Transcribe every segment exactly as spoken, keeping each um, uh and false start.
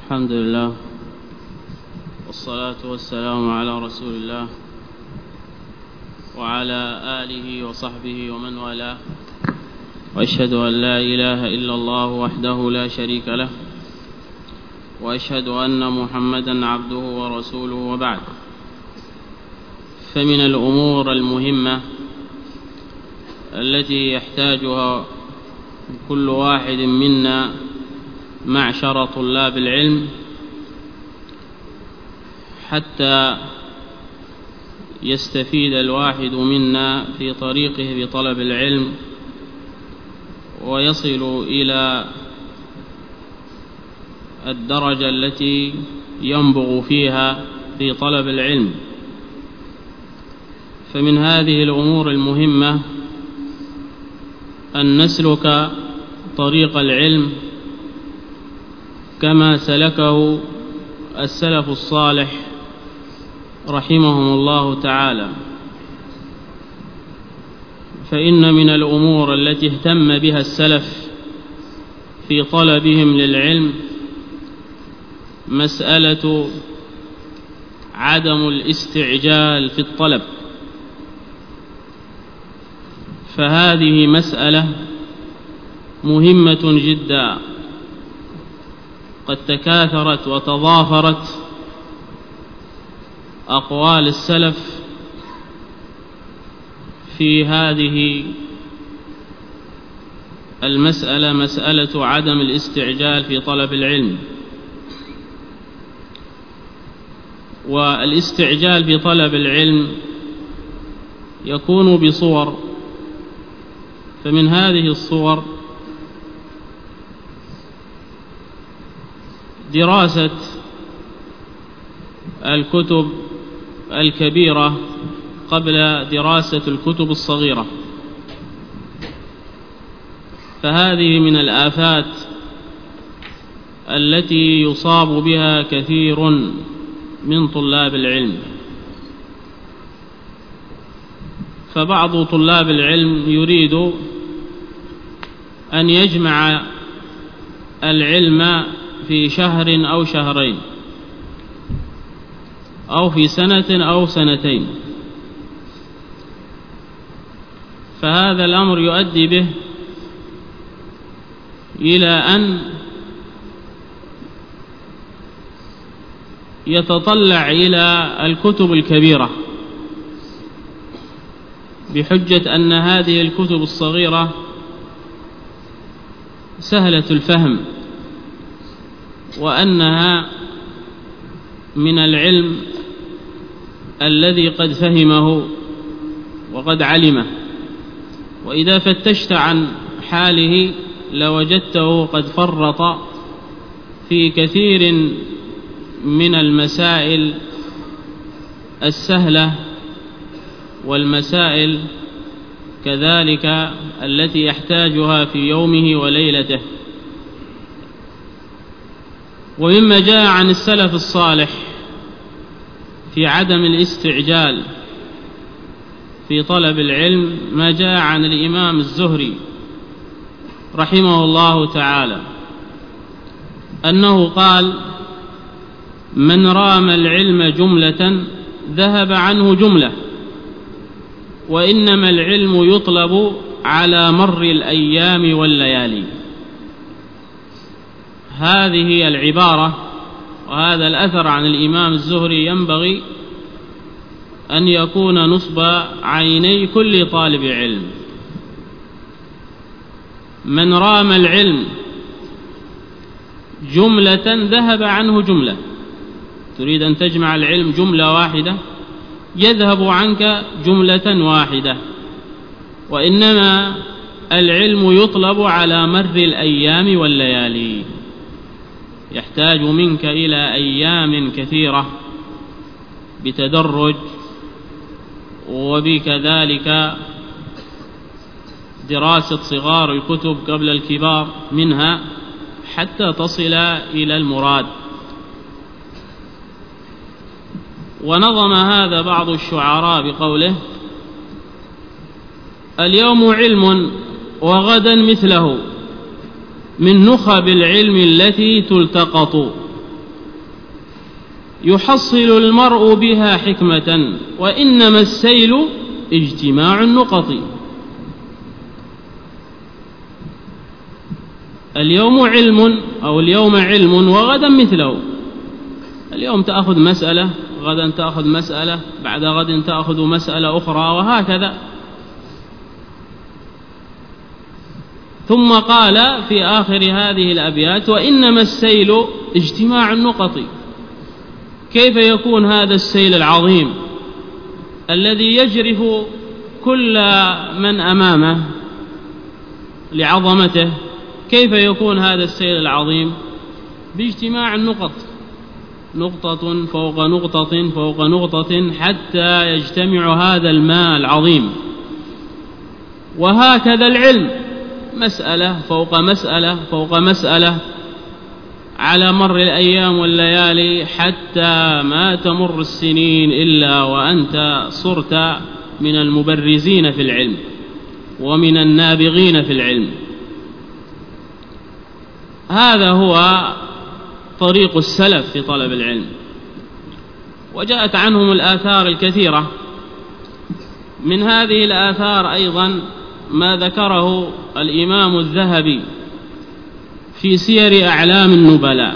الحمد لله والصلاة والسلام على رسول الله وعلى آله وصحبه ومن والاه، وأشهد أن لا إله إلا الله وحده لا شريك له، وأشهد أن محمدا عبده ورسوله، وبعد. فمن الأمور المهمة التي يحتاجها كل واحد منا معشر طلاب العلم حتى يستفيد الواحد منا في طريقه بطلب العلم ويصل إلى الدرجة التي ينبغ فيها في طلب العلم. فمن هذه الأمور المهمة أن نسلك طريق العلم كما سلكه السلف الصالح رحمهم الله تعالى. فإن من الأمور التي اهتم بها السلف في طلبهم للعلم مسألة عدم الاستعجال في الطلب، فهذه مسألة مهمة جدا، قد تكاثرت وتضافرت أقوال السلف في هذه المسألة، مسألة عدم الاستعجال في طلب العلم. والاستعجال في طلب العلم يكون بصور، فمن هذه الصور دراسة الكتب الكبيرة قبل دراسة الكتب الصغيرة، فهذه من الآفات التي يصاب بها كثير من طلاب العلم. فبعض طلاب العلم يريد أن يجمع العلم في شهر أو شهرين أو في سنة أو سنتين، فهذا الأمر يؤدي به إلى أن يتطلع إلى الكتب الكبيرة بحجة أن هذه الكتب الصغيرة سهلة الفهم، وأنها من العلم الذي قد فهمه وقد علمه، وإذا فتشت عن حاله لوجدته قد فرط في كثير من المسائل السهلة والمسائل كذلك التي يحتاجها في يومه وليلته. ومما جاء عن السلف الصالح في عدم الاستعجال في طلب العلم ما جاء عن الإمام الزهري رحمه الله تعالى أنه قال: من رام العلم جملة ذهب عنه جملة، وإنما العلم يطلب على مر الأيام والليالي. هذه العبارة وهذا الأثر عن الإمام الزهري ينبغي أن يكون نصب عيني كل طالب علم. من رام العلم جملة ذهب عنه جملة، تريد أن تجمع العلم جملة واحدة يذهب عنك جملة واحدة، وإنما العلم يطلب على مر الأيام والليالي، يحتاج منك إلى أيام كثيرة بتدرج، وبكذلك دراسة صغار الكتب قبل الكبار منها حتى تصل إلى المراد. ونظم هذا بعض الشعراء بقوله: اليوم علم وغدا مثله من نخب العلم التي تلتقط، يحصل المرء بها حكمة، وإنما السيل اجتماع النقط. اليوم علم أو اليوم علم وغدا مثله، اليوم تأخذ مسألة، غدا تأخذ مسألة، بعد غد تأخذ مسألة أخرى، وهكذا. ثم قال في آخر هذه الأبيات: وإنما السيل اجتماع النقط. كيف يكون هذا السيل العظيم الذي يجرف كل من أمامه لعظمته؟ كيف يكون هذا السيل العظيم؟ باجتماع النقط، نقطة فوق نقطة فوق نقطة، حتى يجتمع هذا الماء العظيم. وهكذا العلم، مسألة فوق مسألة فوق مسألة على مر الأيام والليالي، حتى ما تمر السنين إلا وأنت صرت من المبرزين في العلم ومن النابغين في العلم. هذا هو طريق السلف في طلب العلم، وجاءت عنهم الآثار الكثيرة. من هذه الآثار أيضا ما ذكره الإمام الذهبي في سير أعلام النبلاء.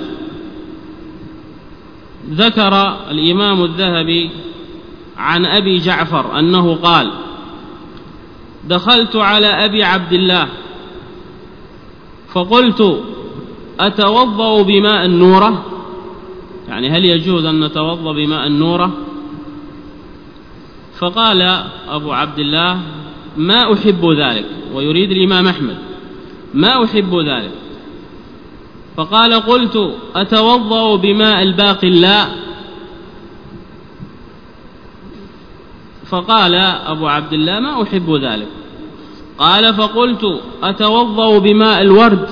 ذكر الإمام الذهبي عن أبي جعفر أنه قال: دخلت على أبي عبد الله فقلت: أتوضأ بماء النورة؟ يعني هل يجوز أن نتوضأ بماء النورة؟ فقال أبو عبد الله: ما أحب ذلك، ويريد الإمام أحمد: ما أحب ذلك. فقال: قلت: أتوضأ بماء الباقلاء؟ فقال أبو عبد الله: ما أحب ذلك. قال: فقلت: أتوضأ بماء الورد؟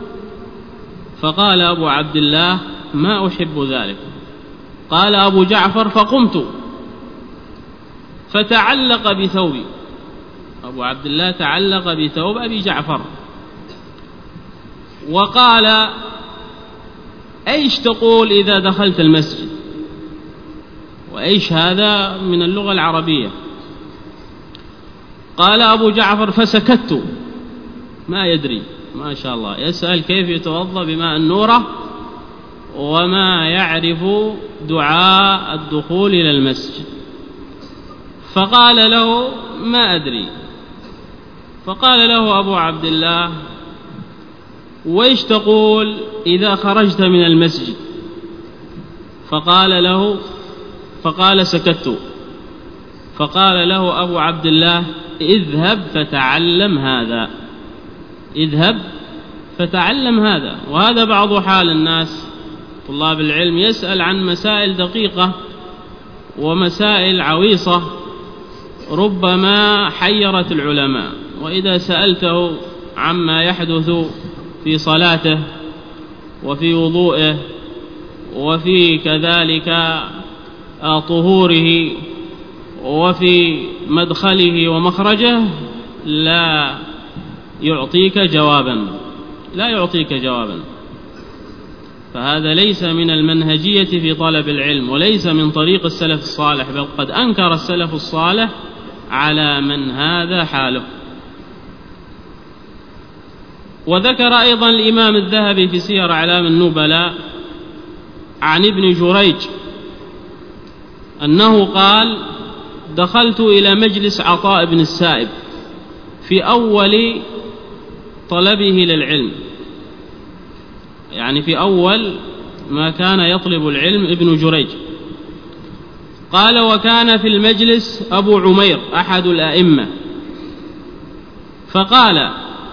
فقال أبو عبد الله: ما أحب ذلك. قال أبو جعفر: فقمت فتعلق بثوبي. أبو عبد الله تعلق بثوب أبي جعفر وقال: أيش تقول إذا دخلت المسجد؟ وأيش هذا من اللغة العربية. قال أبو جعفر: فسكت. ما يدري، ما شاء الله، يسأل كيف يتوضأ بماء النورة وما يعرف دعاء الدخول إلى المسجد. فقال له: ما أدري. فقال له أبو عبد الله: وإيش تقول إذا خرجت من المسجد؟ فقال له فقال: سكت. فقال له أبو عبد الله: اذهب فتعلم هذا، اذهب فتعلم هذا. وهذا بعض حال الناس طلاب العلم، يسأل عن مسائل دقيقة ومسائل عويصة ربما حيرت العلماء، وإذا سألته عما يحدث في صلاته وفي وضوئه وفي كذلك طهوره وفي مدخله ومخرجه لا يعطيك جوابا، لا يعطيك جوابا. فهذا ليس من المنهجية في طلب العلم، وليس من طريق السلف الصالح، بل قد أنكر السلف الصالح على من هذا حاله. وذكر أيضا الإمام الذهبي في سير أعلام النبلاء عن ابن جريج أنه قال: دخلت إلى مجلس عطاء بن السائب في أول طلبه للعلم، يعني في أول ما كان يطلب العلم ابن جريج. قال: وكان في المجلس أبو عمير أحد الأئمة، فقال: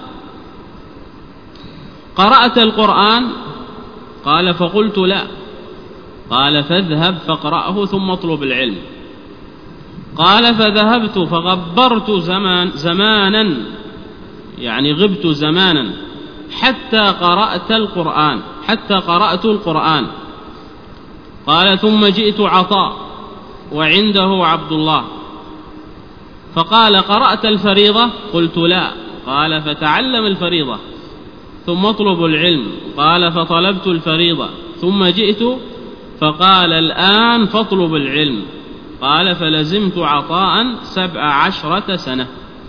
قرأت القرآن؟ قال: فقلت: لا. قال: فاذهب فاقرأه ثم اطلب العلم. قال: فذهبت فغبرت زمان زمانا، يعني غبت زمانا، حتى قرأت القرآن حتى قرأت القرآن. قال: ثم جئت عطاء وعنده عبد الله، فقال: قرأت الفريضة؟ قلت: لا. قال: فتعلم الفريضة ثم اطلب العلم. قال: فطلبت الفريضة ثم جئت فقال الآن فاطلب العلم. قال فلزمت عطاء سبع عشرة سنة.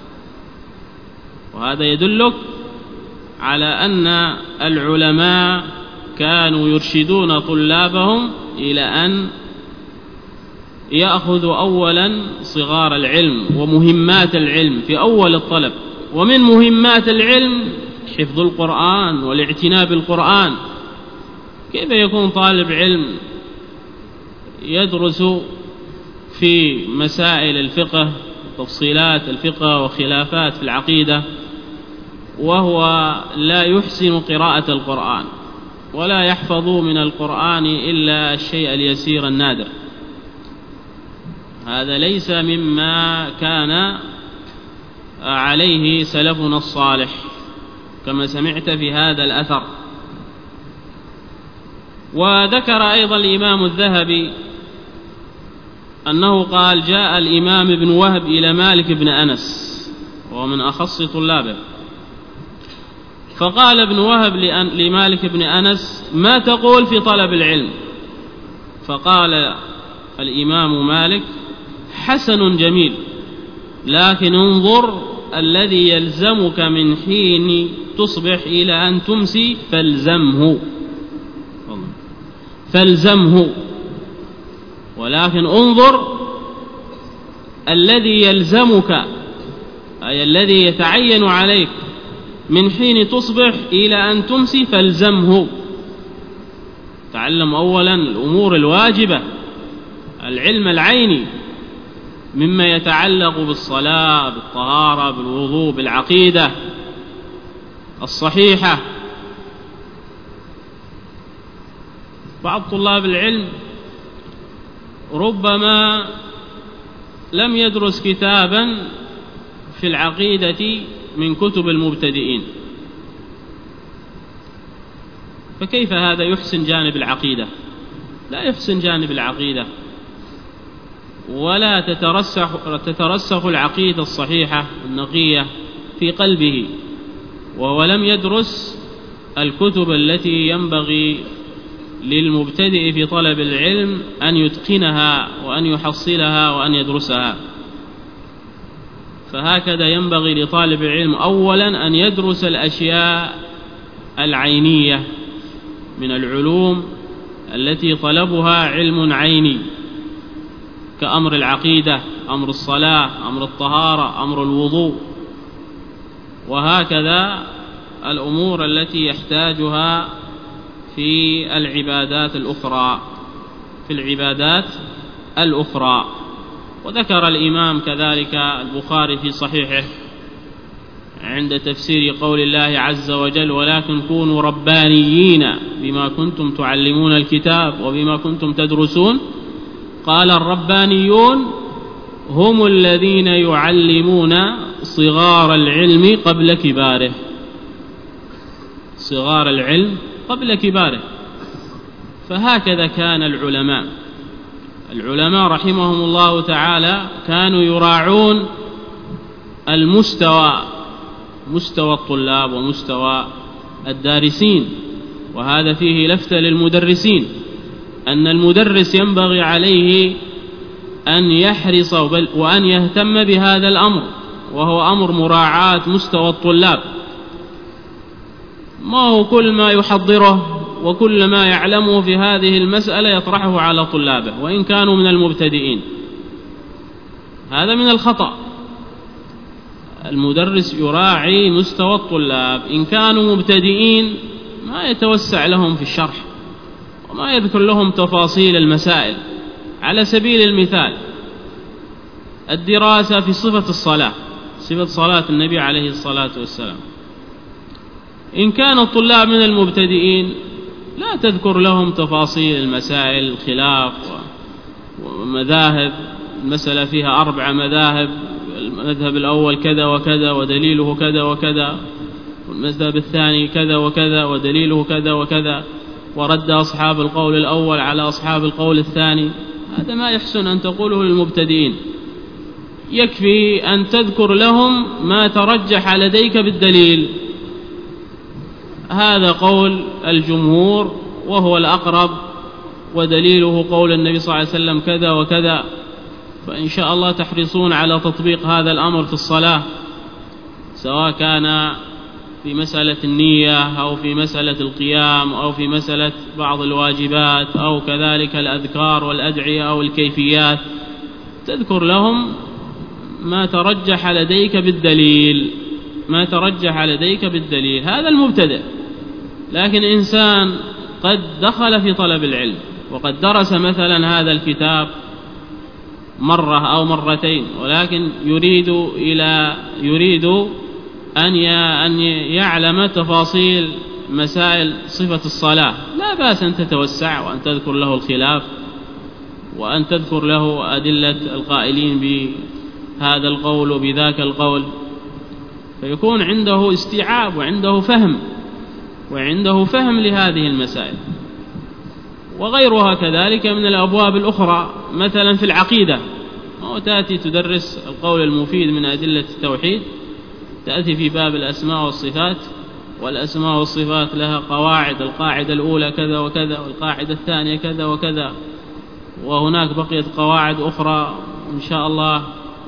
وهذا يدلك على أن العلماء كانوا يرشدون طلابهم إلى أن يأخذوا أولا صغار العلم ومهمات العلم في أول الطلب. ومن مهمات العلم حفظ القرآن والاعتناء بالقرآن. كيف يكون طالب علم يدرس في مسائل الفقه تفصيلات الفقه وخلافات في العقيدة وهو لا يحسن قراءة القرآن ولا يحفظ من القرآن إلا الشيء اليسير النادر؟ هذا ليس مما كان عليه سلفنا الصالح كما سمعت في هذا الأثر. وذكر أيضا الإمام الذهبي أنه قال جاء الإمام ابن وهب إلى مالك بن أنس وهو من أخص طلابه، فقال ابن وهب لمالك بن أنس ما تقول في طلب العلم؟ فقال الإمام مالك حسن جميل، لكن انظر الذي يلزمك من حين تصبح إلى أن تمسي فالزمه فالزمه ولكن انظر الذي يلزمك أي الذي يتعين عليك من حين تصبح إلى أن تمسي فالزمه. تعلم أولا الأمور الواجبة العلم العيني مما يتعلق بالصلاة بالطهارة بالوضوء بالعقيدة الصحيحة. بعض طلاب العلم ربما لم يدرس كتابا في العقيدة من كتب المبتدئين، فكيف هذا يحسن جانب العقيدة؟ لا يحسن جانب العقيدة ولا تترسخ, تترسخ العقيدة الصحيحة النقية في قلبه وهو لم يدرس الكتب التي ينبغي للمبتدئ في طلب العلم أن يتقنها وأن يحصلها وأن يدرسها. فهكذا ينبغي لطالب العلم أولا أن يدرس الأشياء العينية من العلوم التي طلبها علم عيني كأمر العقيدة أمر الصلاة أمر الطهارة أمر الوضوء، وهكذا الأمور التي يحتاجها في العبادات الأخرى في العبادات الأخرى. وذكر الإمام كذلك البخاري في صحيحه عند تفسير قول الله عز وجل ولكن كونوا ربانيين بما كنتم تعلمون الكتاب وبما كنتم تدرسون، قال الربانيون هم الذين يعلمون صغار العلم قبل كباره صغار العلم قبل كباره. فهكذا كان العلماء العلماء رحمهم الله تعالى كانوا يراعون المستوى مستوى الطلاب ومستوى الدارسين. وهذا فيه لفتة للمدرسين أن المدرس ينبغي عليه أن يحرص وأن يهتم بهذا الأمر وهو أمر مراعاة مستوى الطلاب. ما هو كل ما يحضره وكل ما يعلمه في هذه المسألة يطرحه على طلابه وإن كانوا من المبتدئين، هذا من الخطأ. المدرس يراعي مستوى الطلاب، إن كانوا مبتدئين ما يتوسع لهم في الشرح وما يذكر لهم تفاصيل المسائل. على سبيل المثال الدراسة في صفة الصلاة صفة صلاة النبي عليه الصلاة والسلام، إن كان الطلاب من المبتدئين لا تذكر لهم تفاصيل المسائل الخلاف ومذاهب. المسألة فيها أربع مذاهب، المذهب الأول كذا وكذا ودليله كذا وكذا، والمذهب الثاني كذا وكذا ودليله كذا وكذا، ورد أصحاب القول الأول على أصحاب القول الثاني. هذا ما يحسن أن تقوله للمبتدئين، يكفي أن تذكر لهم ما ترجح لديك بالدليل. هذا قول الجمهور وهو الأقرب ودليله قول النبي صلى الله عليه وسلم كذا وكذا، فإن شاء الله تحرصون على تطبيق هذا الأمر في الصلاة، سواء كان في مسألة النية أو في مسألة القيام أو في مسألة بعض الواجبات أو كذلك الأذكار والأدعية أو الكيفيات، تذكر لهم ما ترجح لديك بالدليل، ما ترجح لديك بالدليل. هذا المبتدئ. لكن إنسان قد دخل في طلب العلم وقد درس مثلا هذا الكتاب مرة أو مرتين، ولكن يريد إلى يريد أن أن يعلم تفاصيل مسائل صفة الصلاة، لا بأس أن تتوسع وأن تذكر له الخلاف وأن تذكر له أدلة القائلين بهذا القول وبذاك القول، فيكون عنده استيعاب وعنده فهم وعنده فهم لهذه المسائل. وغيرها كذلك من الأبواب الأخرى، مثلا في العقيدة، أو تأتي تدرس القول المفيد من أدلة التوحيد، تأتي في باب الأسماء والصفات، والأسماء والصفات لها قواعد، القاعدة الأولى كذا وكذا، والقاعدة الثانية كذا وكذا، وهناك بقيت قواعد أخرى إن شاء الله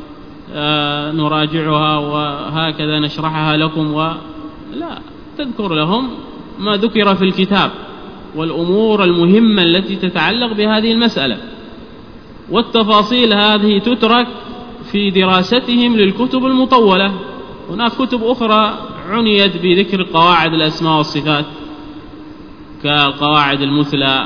نراجعها وهكذا نشرحها لكم. ولا تذكر لهم ما ذكر في الكتاب والأمور المهمة التي تتعلق بهذه المسألة، والتفاصيل هذه تترك في دراستهم للكتب المطولة. هناك كتب أخرى عنيت بذكر قواعد الأسماء والصفات كالقواعد المثلى،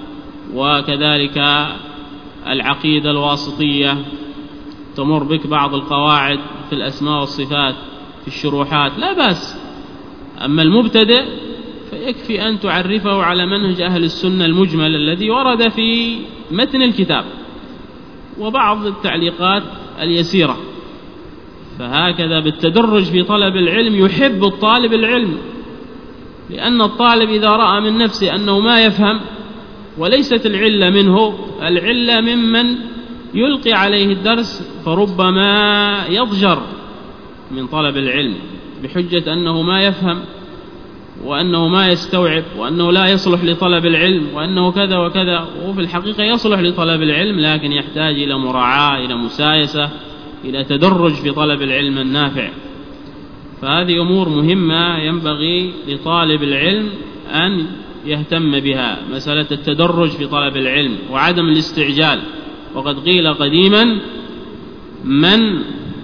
وكذلك العقيدة الواسطية تمر بك بعض القواعد في الأسماء والصفات في الشروحات، لا بأس. أما المبتدئ فيكفي أن تعرفه على منهج أهل السنة المجمل الذي ورد في متن الكتاب وبعض التعليقات اليسيرة. فهكذا بالتدرج في طلب العلم يحب الطالب العلم، لأن الطالب إذا رأى من نفسه أنه ما يفهم، وليست العلة منه، العلة ممن يلقي عليه الدرس، فربما يضجر من طلب العلم بحجة أنه ما يفهم وأنه ما يستوعب وأنه لا يصلح لطلب العلم وأنه كذا وكذا، وفي الحقيقة يصلح لطلب العلم، لكن يحتاج إلى مراعاة، إلى مسايسة، إلى تدرج في طلب العلم النافع. فهذه أمور مهمة ينبغي لطالب العلم أن يهتم بها، مسألة التدرج في طلب العلم وعدم الاستعجال. وقد قيل قديما من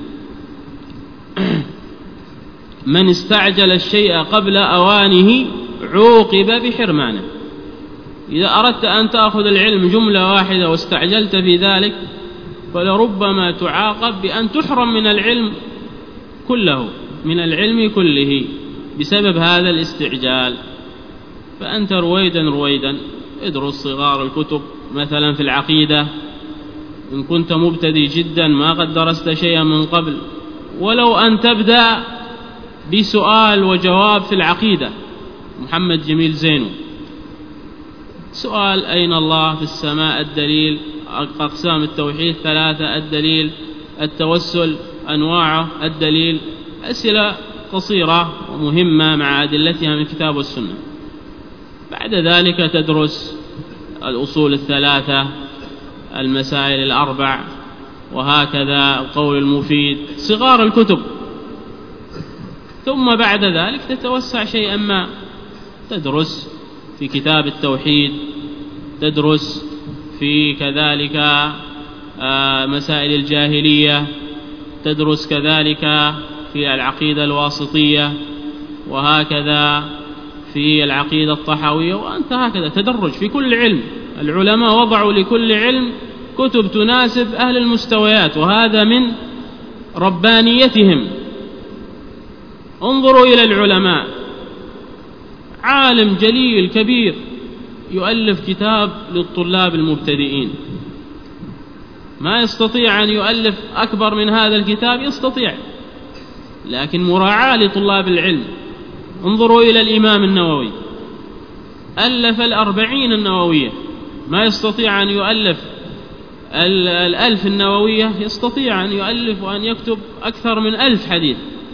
من استعجل الشيء قبل أوانه عوقب بحرمانه. إذا أردت أن تأخذ العلم جملة واحدة واستعجلت في ذلك فلربما تعاقب بأن تحرم من العلم كله، من العلم كله بسبب هذا الاستعجال. فأنت رويدا رويدا ادرس صغار الكتب، مثلا في العقيدة إن كنت مبتدئ جدا ما قد درست شيئا من قبل، ولو أن تبدأ بسؤال وجواب في العقيدة محمد جميل زينو، سؤال أين الله في السماء الدليل، أقسام التوحيد ثلاثة الدليل، التوسل أنواعه الدليل، أسئلة قصيرة ومهمة مع أدلتها من الكتاب والسنة. بعد ذلك تدرس الأصول الثلاثة، المسائل الأربع، وهكذا القول المفيد، صغار الكتب. ثم بعد ذلك تتوسع شيئا ما، تدرس في كتاب التوحيد، تدرس في كذلك مسائل الجاهلية، تدرس كذلك في العقيدة الواسطية، وهكذا في العقيدة الطحاوية، وأنت هكذا تدرج في كل علم. العلماء وضعوا لكل علم كتب تناسب أهل المستويات، وهذا من ربانيتهم. انظروا إلى العلماء، عالم جليل كبير يؤلف كتاب للطلاب المبتدئين، ما يستطيع أن يؤلف أكبر من هذا الكتاب، يستطيع لكن مراعاة لطلاب العلم. انظروا إلى الإمام النووي، ألف الأربعين النووية، ما يستطيع أن يؤلف الألف النووية، يستطيع أن يؤلف وأن يكتب أكثر من ألف حديث،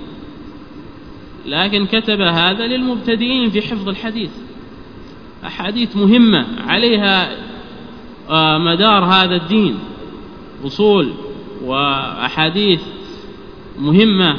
لكن كتب هذا للمبتدئين في حفظ الحديث، أحاديث مهمة عليها مدار هذا الدين، أصول وأحاديث مهمة،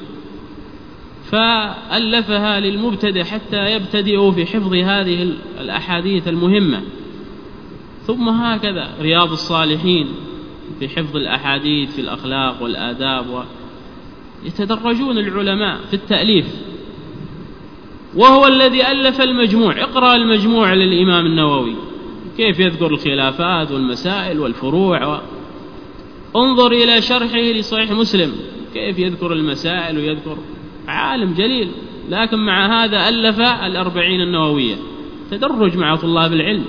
فألفها للمبتدئ حتى يبتدئوا في حفظ هذه الأحاديث المهمة. ثم هكذا رياض الصالحين في حفظ الأحاديث في الأخلاق والآداب، ويتدرجون العلماء في التأليف. وهو الذي ألف المجموع. اقرأ المجموع للإمام النووي كيف يذكر الخلافات والمسائل والفروع، انظر إلى شرحه لصحيح مسلم كيف يذكر المسائل ويذكر، عالم جليل، لكن مع هذا ألف الأربعين النووية. تدرج مع طلاب العلم.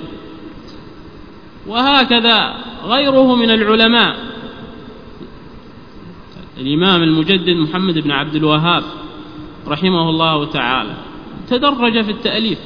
وهكذا غيره من العلماء، الإمام المجدد محمد بن عبد الوهاب رحمه الله تعالى تدرج في التأليف،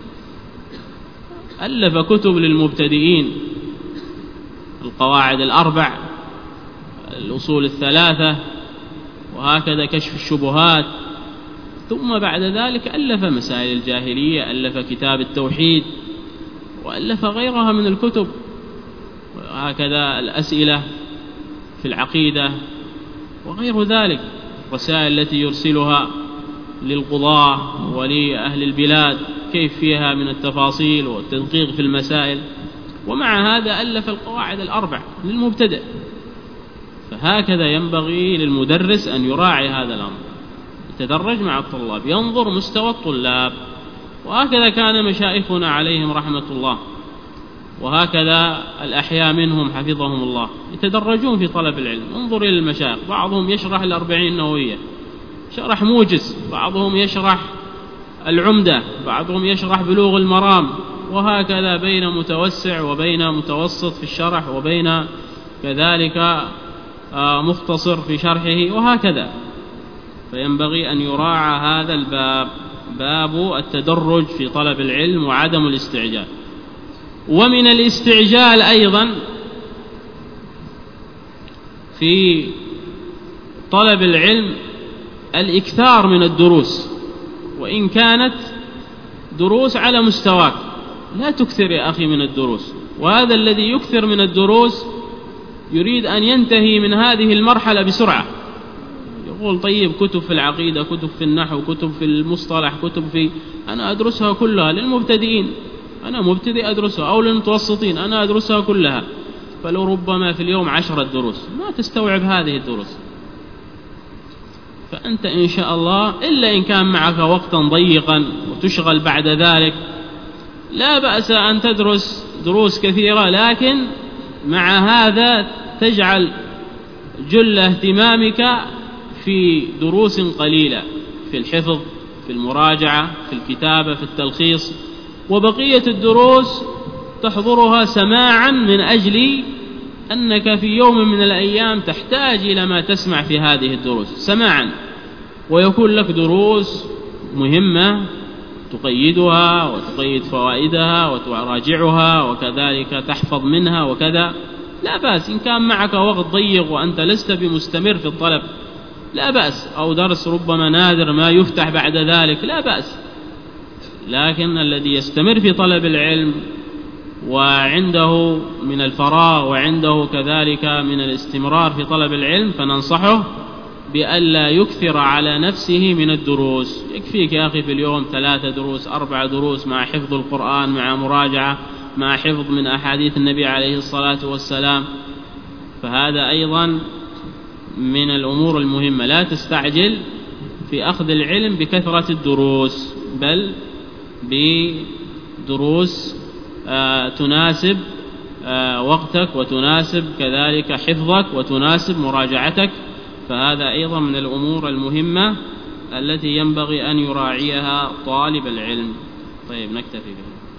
ألف كتب للمبتدئين، القواعد الأربع، الأصول الثلاثة، وهكذا كشف الشبهات. ثم بعد ذلك ألف مسائل الجاهلية، ألف كتاب التوحيد، وألف غيرها من الكتب، وهكذا الأسئلة في العقيدة وغير ذلك، الرسائل التي يرسلها للقضاة ولأهل البلاد كيف فيها من التفاصيل والتدقيق في المسائل. ومع هذا ألف القواعد الأربع للمبتدئ. فهكذا ينبغي للمدرس أن يراعي هذا الأمر، يتدرج مع الطلاب، ينظر مستوى الطلاب. وهكذا كان مشايخنا عليهم رحمة الله، وهكذا الأحياء منهم حفظهم الله، يتدرجون في طلب العلم. انظر إلى المشايخ، بعضهم يشرح الأربعين النووية شرح موجز، بعضهم يشرح العمدة، بعضهم يشرح بلوغ المرام، وهكذا بين متوسع وبين متوسط في الشرح، وبين كذلك مختصر في شرحه، وهكذا. فينبغي أن يراعى هذا الباب، باب التدرج في طلب العلم وعدم الاستعجال. ومن الاستعجال أيضا في طلب العلم الإكثار من الدروس، وإن كانت دروس على مستواك، لا تكثر يا أخي من الدروس. وهذا الذي يكثر من الدروس يريد أن ينتهي من هذه المرحلة بسرعة، يقول طيب كتب في العقيدة، كتب في النحو، كتب في المصطلح، كتب في، أنا أدرسها كلها للمبتدئين، أنا مبتدئ أدرسها، أو للمتوسطين أنا أدرسها كلها. فلو ربما في اليوم عشرة دروس ما تستوعب هذه الدروس. فأنت إن شاء الله إلا إن كان معك وقتا ضيقا وتشغل بعد ذلك، لا بأس أن تدرس دروس كثيرة، لكن مع هذا تجعل جل اهتمامك في دروس قليلة، في الحفظ، في المراجعة، في الكتابة، في التلخيص. وبقية الدروس تحضرها سماعا من أجل أنك في يوم من الأيام تحتاج إلى ما تسمع في هذه الدروس سماعا، ويكون لك دروس مهمة تقيدها وتقيد فوائدها وتراجعها، وكذلك تحفظ منها وكذا. لا بأس إن كان معك وقت ضيق وأنت لست بمستمر في الطلب، لا بأس، أو درس ربما نادر ما يفتح بعد ذلك، لا بأس. لكن الذي يستمر في طلب العلم وعنده من الفراغ وعنده كذلك من الاستمرار في طلب العلم، فننصحه بألا يكثر على نفسه من الدروس. يكفيك يا أخي في اليوم ثلاثة دروس، أربع دروس، مع حفظ القرآن، مع مراجعة، مع حفظ من أحاديث النبي عليه الصلاة والسلام. فهذا أيضا من الأمور المهمة. لا تستعجل في أخذ العلم بكثرة الدروس، بل بدروس آه تناسب آه وقتك، وتناسب كذلك حفظك، وتناسب مراجعتك. فهذا أيضا من الأمور المهمة التي ينبغي أن يراعيها طالب العلم. طيب نكتفي بها.